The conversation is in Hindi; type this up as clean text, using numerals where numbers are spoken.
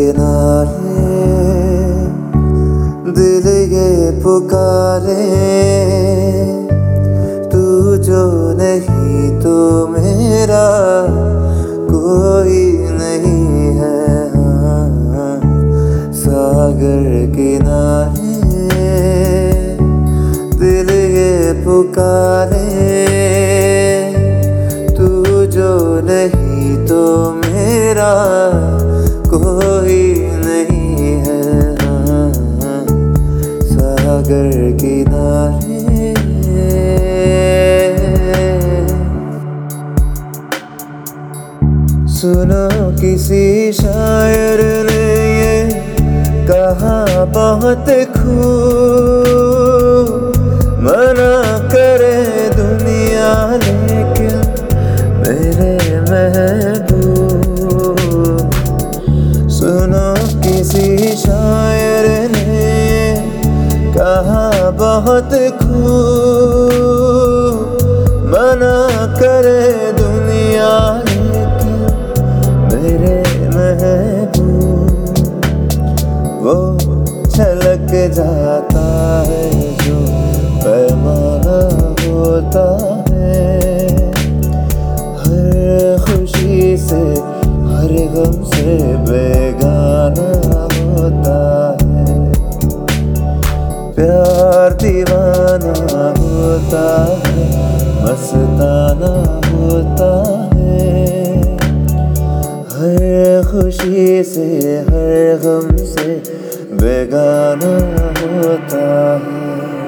किनारे दिल ये पुकारे, तू जो नहीं तो मेरा कोई नहीं है। हाँ, सागर किनारे दिल ये पुकारे, तू जो नहीं तो मेरा कोई नहीं है। हाँ, सागर किनारे। सुनो किसी शायर ने ये कहा बहुत खूब, मना करे दुनिया लेकिन मेरे महबूब। सुनो किसी शायर ने कहा बहुत खूब, मना करे दुनिया लेकिन मेरे महबूब। वो छलक जाता है जो पैमाना होता है, हर खुशी से हर गम से बेगाना होता है। प्यार दीवाना होता है, मस्ताना होता है, हर खुशी से हर गम से बेगाना होता है।